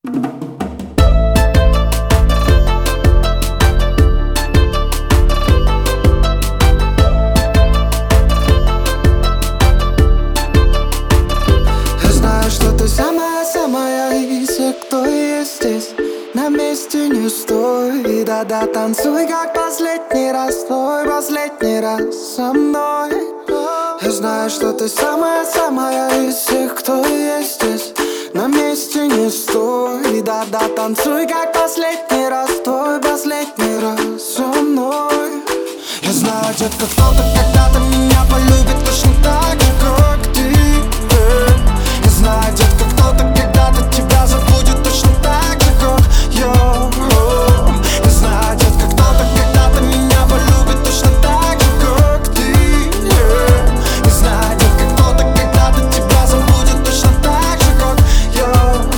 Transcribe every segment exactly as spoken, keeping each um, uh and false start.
Кто есть здесь, на месте не стой. Да-да, танцуй, как последний раз, твой последний раз со мной. Я знаю, что ты самая-самая из всех, кто есть здесь, на месте не стой. Да-да, танцуй, как последний раз, твой последний раз со мной. Я знаю, детка, кто-то когда-то меня полюбит точно так же, как ты. Я знаю, детка, кто-то когда-то тебя забудет точно так же, как я. Я знаю, детка, кто-то когда-то меня полюбит точно так же, как ты. Я знаю, детка, кто-то когда-то тебя забудет точно так же, как я.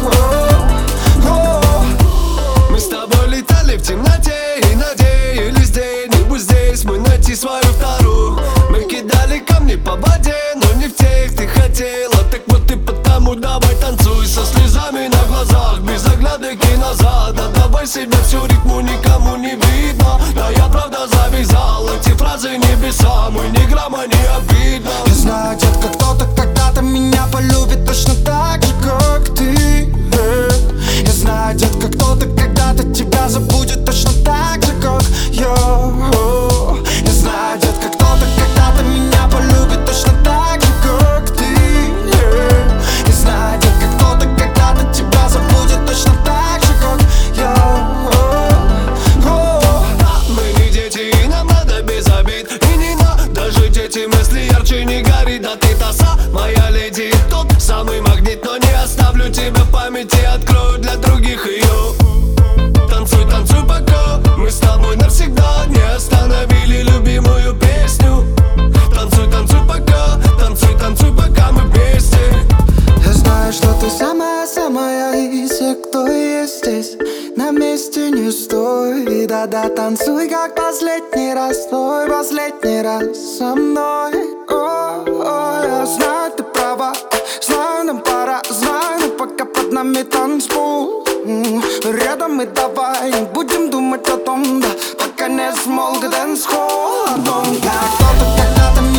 Мы с тобой летали в темноте и надеялись где-нибудь здесь мы найти свою вторую. Мы кидали камни по воде, но не в тех ты хотела. Так вот и потому давай танцуй со слезами на глазах, без оглядки назад. Отдавай себя всю ритму, никому не видно. Да я правда завязал эти фразы небеса, мы ни грамма не обидно. Я знаю, детка, кто-то когда-то меня полюбит точно так же, как ты. Я знаю, детка, кто-то когда-то тебя забудет точно так же, как я. Я знаю, детка, кто-то когда-то меня полюбит точно так же, как ты. Я знаю, детка, кто-то когда-то тебя забудет точно так же, как я. Мы не дети, и нам надо без обид. И не надо жить эти мысли ярче не горит. Да ты та самая леди, тот самый магнит. Но не оставлю тебя в памяти, открою для других ее. Танцуй, танцуй пока мы с тобой навсегда не остановили любимую песню. Танцуй, танцуй пока, танцуй, танцуй пока мы вместе. Я знаю, что ты самая-самая из всех, кто есть здесь, на месте не стой. Да-да, танцуй, как последний раз, твой последний раз со мной. О-о, я знаю, ты права, знаю, нам пора, знаю, но пока под нами танцпол. Рядом мы давай не будем думать о том, да, пока не смолк дэнс-холл. О том, как кто-то когда-то меня